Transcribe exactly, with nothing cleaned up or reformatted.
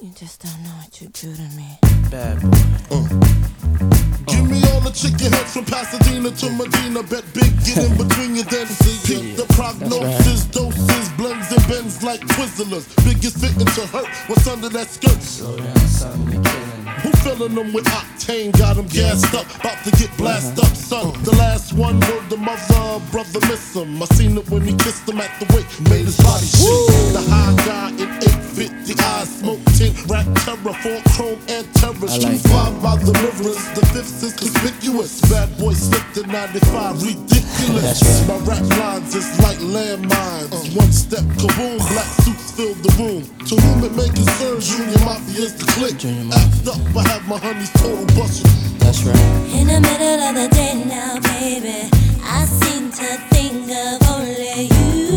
You just don't know what you do to me. Bad boy. Uh. Give me all the chicken heads from Pasadena to Medina. Bet big, get in between your then. Peep the prognosis, doses, blends and bends like Twizzlers. Biggest fitting to hurt, what's under that skirt? Slow down, son, you're killing. Who filling them with octane? Got them gassed up, about to get blasted up, son. The last one word the mother, brother miss him. I seen it when he kissed him at the wake, made his body shake. The high guy in eight fifty eyes, smoke tint, rap terror, four chrome and terror. Street five by the rivers, the fifth is conspicuous. Bad boy slipped in ninety-five, ridiculous. Right. My rap lines is like landmines. One step, kaboom, black suits fill the room. To whom it may concern, Junior Mafia's the click. Act up, I have my honeys total busted. That's right. In the middle of the day now, baby, I seem to think of only you.